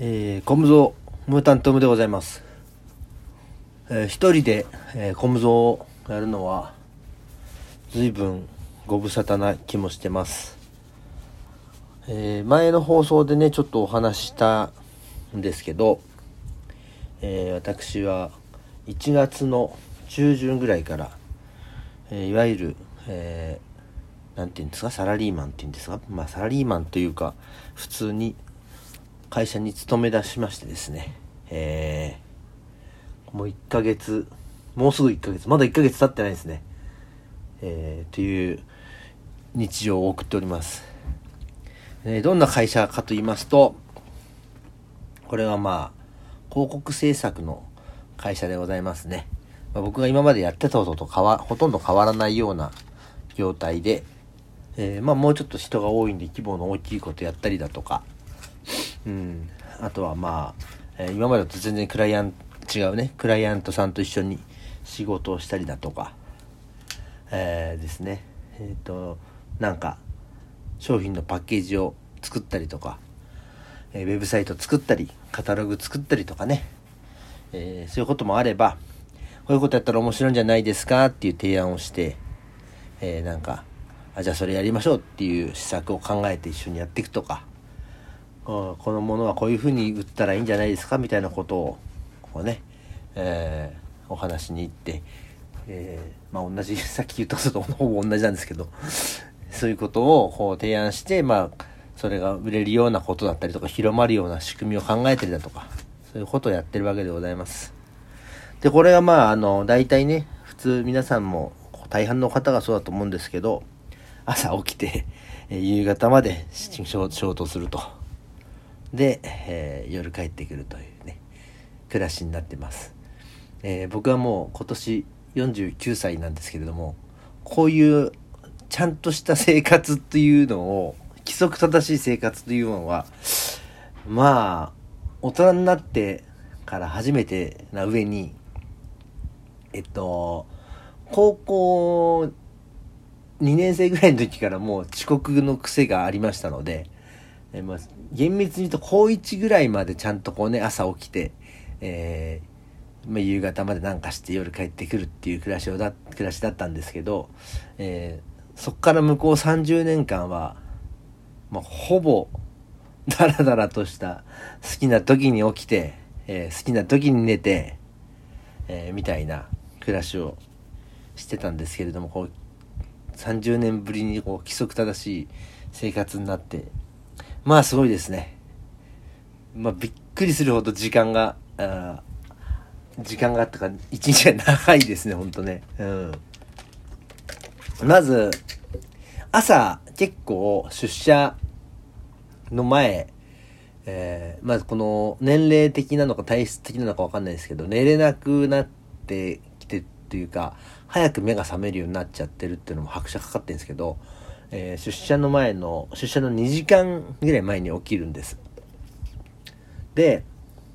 コムゾームータントムでございます。一人で、コムゾーをやるのは随分ご無沙汰な気もしてます。前の放送でねちょっとお話ししたんですけど、私は1月の中旬ぐらいから、いわゆる、なんていうんですか、サラリーマンっていうんですか、サラリーマンというか普通に会社に勤め出しましてですね、もう1ヶ月、もうすぐ1ヶ月、まだ1ヶ月経ってないですね、という日常を送っております。どんな会社かと言いますと、これは広告制作の会社でございますね。僕が今までやってたこととほとんど変わらないような業態で、もうちょっと人が多いんで規模の大きいことやったりだとか、あとは今までと全然クライアントさんと一緒に仕事をしたりだとか、ですね、なんか商品のパッケージを作ったりとか、ウェブサイト作ったりカタログ作ったりとかね、そういうこともあれば、こういうことやったら面白いんじゃないですかっていう提案をして、じゃあそれやりましょうっていう施策を考えて一緒にやっていくとか、このものはこういうふうに売ったらいいんじゃないですかみたいなことをお話しに行って、同じさっき言ったこととほぼ同じなんですけどそういうことを提案して、それが売れるようなことだったりとか広まるような仕組みを考えたりだとか、そういうことをやってるわけでございます。でこれが大体ね、普通皆さんも大半の方がそうだと思うんですけど、朝起きて、夕方まで仕事をすると。で、夜帰ってくるというね暮らしになってます。僕はもう今年49歳なんですけれども、こういうちゃんとした生活というのを、規則正しい生活というのは大人になってから初めてな上に、高校2年生ぐらいの時からもう遅刻の癖がありましたので、厳密に言うと高1ぐらいまでちゃんと朝起きて、夕方までなんかして夜帰ってくるっていう暮らしだったんですけど、そっから向こう30年間はほぼダラダラとした好きな時に起きて、好きな時に寝て、みたいな暮らしをしてたんですけれども、30年ぶりに規則正しい生活になって、すごいですね。びっくりするほど時間がとか一日が長いですね、ほんとね。まず朝結構出社の前、まずこの年齢的なのか体質的なのか分かんないですけど、寝れなくなってきてというか、早く目が覚めるようになっちゃってるっていうのも拍車かかってるんですけど、出社の2時間ぐらい前に起きるんです。で、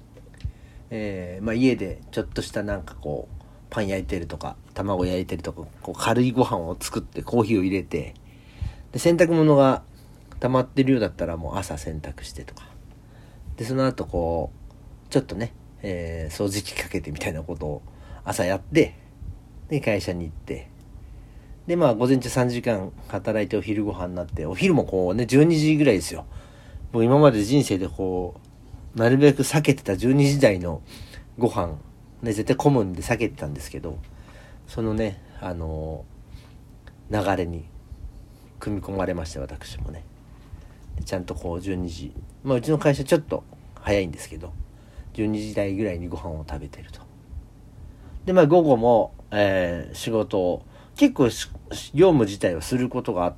家でちょっとしたパン焼いてるとか卵焼いてるとか、軽いご飯を作ってコーヒーを入れて、で洗濯物が溜まってるようだったらもう朝洗濯してとかで、その後ちょっとね、掃除機かけてみたいなことを朝やって、で会社に行って、で午前中3時間働いてお昼ご飯になって、お昼も12時ぐらいですよ。僕今まで人生でなるべく避けてた12時台のご飯ね、絶対混むんで避けてたんですけど、そのね流れに組み込まれまして、私もねちゃんと12時、うちの会社ちょっと早いんですけど12時台ぐらいにご飯を食べてると。で午後も、仕事を結構業務自体をすることがあって、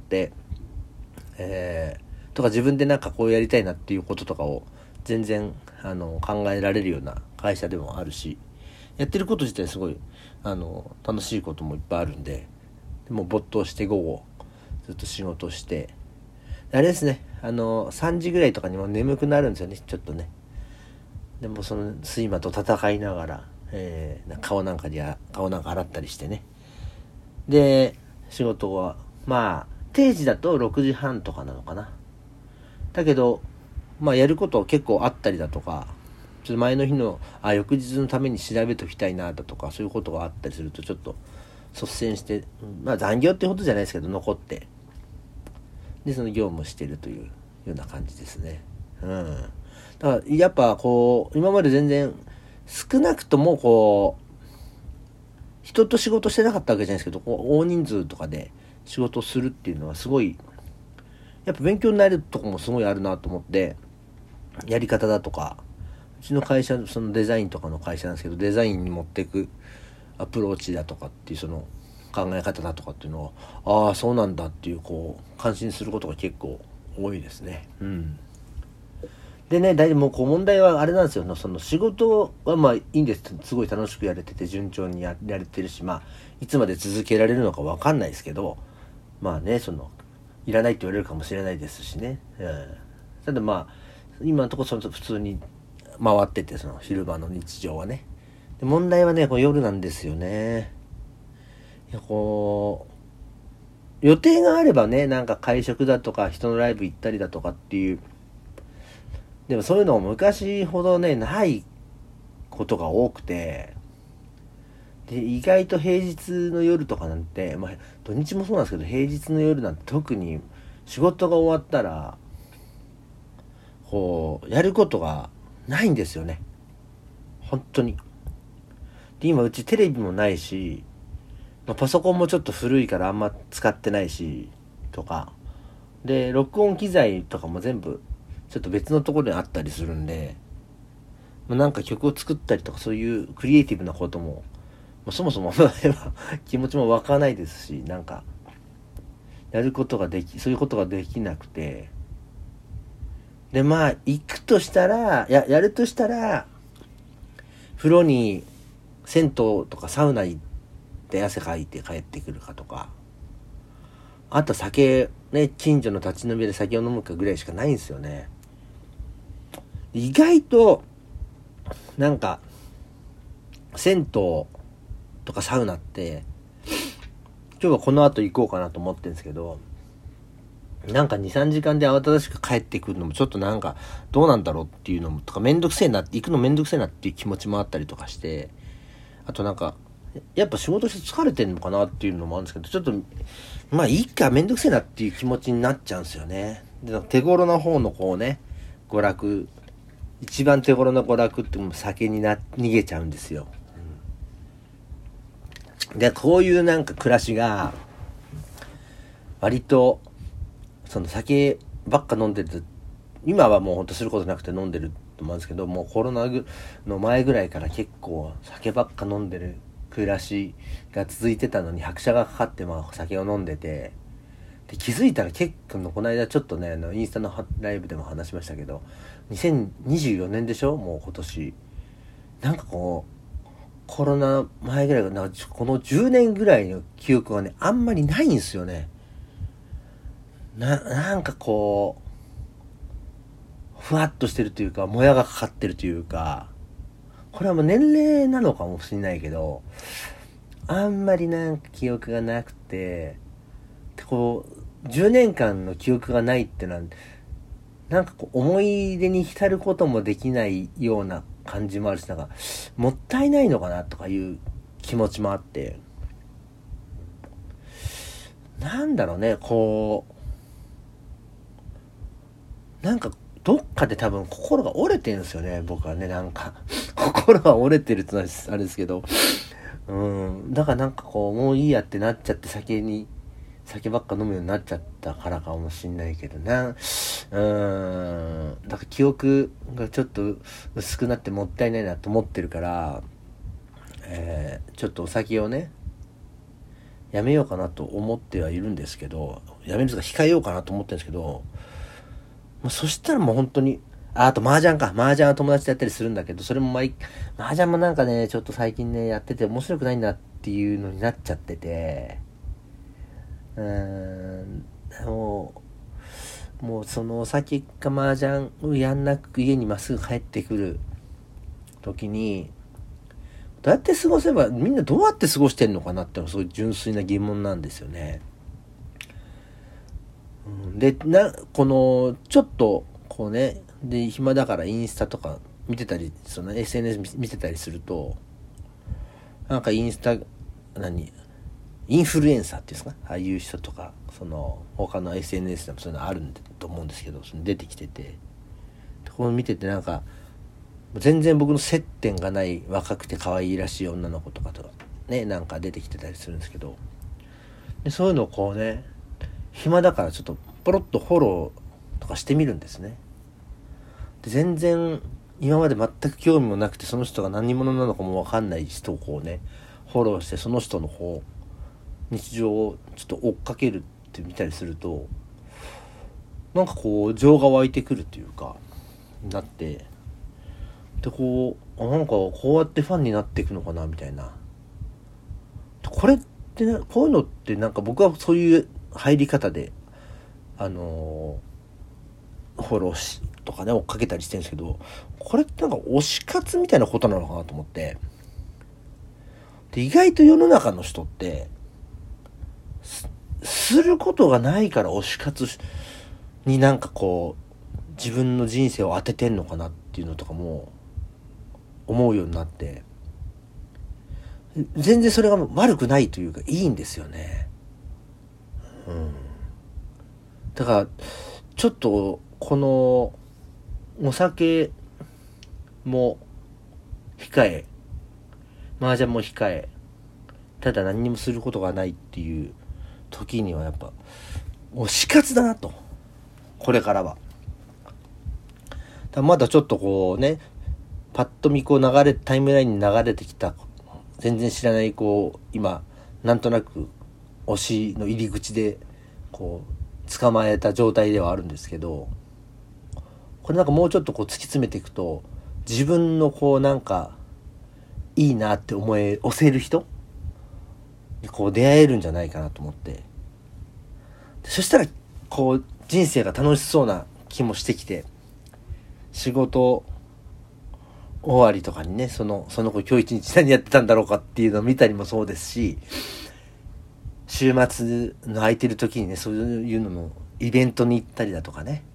とか自分でこうやりたいなっていうこととかを全然考えられるような会社でもあるし、やってること自体すごい楽しいこともいっぱいあるんで、もう没頭して午後ずっと仕事して、あれですね、3時ぐらいとかにも眠くなるんですよね、ちょっとね。でもその睡魔と戦いながら、顔なんか洗ったりしてね。で仕事は定時だと6時半とかなのかな。だけどまあやること結構あったりだとか、ちょっと前の日の翌日のために調べときたいなだとか、そういうことがあったりするとちょっと率先して、まあ残業ってことじゃないですけど残ってでその業務をしているというような感じですね。だからやっぱこう今まで全然少なくともこう人と仕事してなかったわけじゃないですけど、こう大人数とかで仕事をするっていうのはすごいやっぱ勉強になるとこもすごいあるなと思って、やり方だとか、うちの会社そのデザインとかの会社なんですけど、デザインに持っていくアプローチだとかっていうその考え方だとかっていうのを、ああそうなんだっていうこう感心することが結構多いですね。でね、大体もうこう問題はあれなんですよ。その仕事はまあいいんです。すごい楽しくやれてて順調にやれてるし、まあいつまで続けられるのかわかんないですけど、まあね、いらないって言われるかもしれないですしね。ただまあ今のところ普通に回ってて、その昼間の日常はね。で問題はね、こう夜なんですよね。こう予定があればね、なんか会食だとか人のライブ行ったりだとかっていう、でもそういうのも昔ほどねないことが多くて、で意外と平日の夜とかなんて、まあ土日もそうなんですけど、平日の夜なんて特に仕事が終わったらこうやることがないんですよね、本当に。で今うちテレビもないし、パソコンもちょっと古いからあんま使ってないしとかで、録音機材とかも全部ちょっと別のところにあったりするんで、なんか曲を作ったりとかそういうクリエイティブなことも、そもそも気持ちも湧かないですし、なんかそういうことができなくて、でまあ行くとしたらやるとしたら、風呂に銭湯とかサウナ行って汗かいて帰ってくるかとか、あと酒ね、近所の立ち飲みで酒を飲むかぐらいしかないんですよね。意外となんか銭湯とかサウナって今日はこの後行こうかなと思ってるんですけど、なんか 2,3 時間で慌ただしく帰ってくるのもちょっとなんかどうなんだろうっていうのもとか、行くのめんどくせえなっていう気持ちもあったりとかして、あとなんかやっぱ仕事して疲れてんのかなっていうのもあるんですけど、ちょっとまあいいか、めんどくせえなっていう気持ちになっちゃうんですよね。で手頃な方のこうね、娯楽、一番手頃な娯楽ってもう酒に逃げちゃうんですよ。でこういうなんか暮らしが割とその酒ばっか飲んでる、今はもうほんとすることなくて飲んでると思うんですけど、もうコロナの前ぐらいから結構酒ばっか飲んでる暮らしが続いてたのに、拍車がかかって酒を飲んでて、で気づいたら結構この間ちょっとね、インスタのライブでも話しましたけど、2024年でしょ、もう今年。なんかこうコロナ前ぐらいがこの10年ぐらいの記憶がねあんまりないんですよね。なんかこうふわっとしてるというか、もやがかかってるというか、これはもう年齢なのかもしれないけど、あんまりなんか記憶がなくて、こう10年間の記憶がないってのはなんかこう思い出に浸ることもできないような感じもあるし、なんかもったいないのかなとかいう気持ちもあって、なんだろうね、こうなんかどっかで多分心が折れてるんですよね、僕はね。なんか心が折れてるってのはあれですけど、だからなんかこうもういいやってなっちゃって、酒ばっか飲むようになっちゃったからかもしんないけどな。だから記憶がちょっと薄くなってもったいないなと思ってるから、ちょっとお酒をねやめようかなと思ってはいるんですけど、やめるとか控えようかなと思ってるんですけど、そしたらもう本当に、あと麻雀は友達とやったりするんだけど、それも麻雀もなんかねちょっと最近ねやってて面白くないなっていうのになっちゃってて、もうそのお酒か麻雀をやんなく家にまっすぐ帰ってくる時に、どうやって過ごせば、みんなどうやって過ごしてんのかなってのはそういう純粋な疑問なんですよね。でこのちょっとこうねで暇だからインスタとか見てたり、その SNS 見てたりすると、なんかインフルエンサーっていうんですか、ああいう人とか、その他の SNS でもそういうのあると思うんですけど、その出てきてて、これ見ててなんか全然僕の接点がない若くて可愛いらしい女の子とかとね、なんか出てきてたりするんですけど、でそういうのをこうね、暇だからちょっとポロッとフォローとかしてみるんですね。で全然今まで全く興味もなくて、その人が何者なのかも分かんない人をこうねフォローして、その人のこう日常をちょっと追っかけるって見たりすると、なんかこう情が湧いてくるというかなって、でこうなんかこうやってファンになっていくのかなみたいな。これってね、こういうのってなんか僕はそういう入り方でフォローとかね追っかけたりしてるんですけど、これってなんか推し活みたいなことなのかなと思って。で意外と世の中の人ってすることがないから推し活になんかこう自分の人生を当ててんのかなっていうのとかも思うようになって、全然それが悪くないというかいいんですよね。だからちょっとこのお酒も控え、麻雀も控え、ただ何にもすることがないっていう時にはやっぱ推し活だなと、これからは。まだちょっとこうね、パッと見こうタイムラインに流れてきた全然知らないこう今なんとなく推しの入り口でこう捕まえた状態ではあるんですけど、これなんかもうちょっとこう突き詰めていくと、自分のこうなんかいいなって押せる人にこう出会えるんじゃないかなと思って、そしたらこう人生が楽しそうな気もしてきて、仕事終わりとかにね、その子今日一日何やってたんだろうかっていうのを見たりもそうですし、週末の空いてる時にね、そういうののイベントに行ったりだとかね、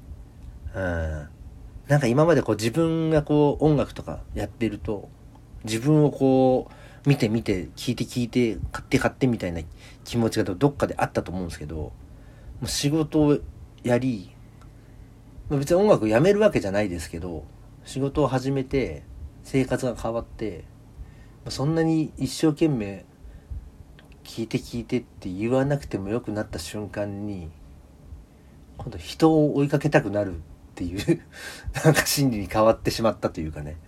なんか今までこう自分がこう音楽とかやってると、自分をこう見て聞いて買ってみたいな気持ちがどっかであったと思うんですけど、もう仕事をやり、別に音楽やめるわけじゃないですけど、仕事を始めて生活が変わって、そんなに一生懸命聞いてって言わなくてもよくなった瞬間に、今度人を追いかけたくなるっていうなんか心理に変わってしまったというかね、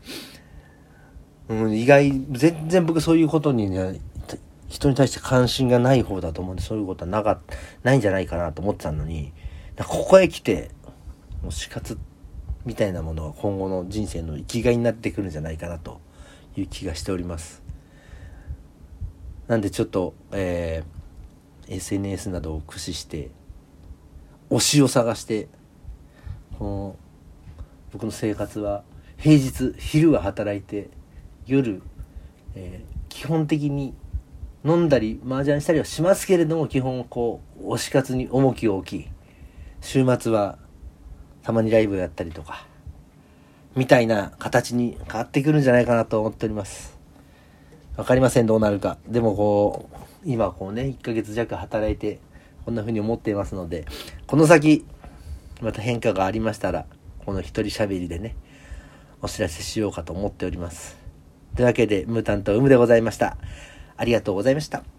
全然僕そういうことにね、人に対して関心がない方だと思うんで、そういうことはないんじゃないかなと思ってたのに、ここへ来て推し活みたいなものが今後の人生の生きがいになってくるんじゃないかなという気がしております。なんでちょっと、SNS などを駆使して推しを探して、僕の生活は平日昼は働いて、夜、基本的に飲んだり麻雀したりはしますけれども、基本こう推し活に重きを置き、週末はたまにライブをやったりとかみたいな形に変わってくるんじゃないかなと思っております。わかりません、どうなるか。でもこう今こうね1ヶ月弱働いてこんな風に思っていますので、この先また変化がありましたら、この一人喋りでねお知らせしようかと思っております。というわけで、ムータンとウムでございました。ありがとうございました。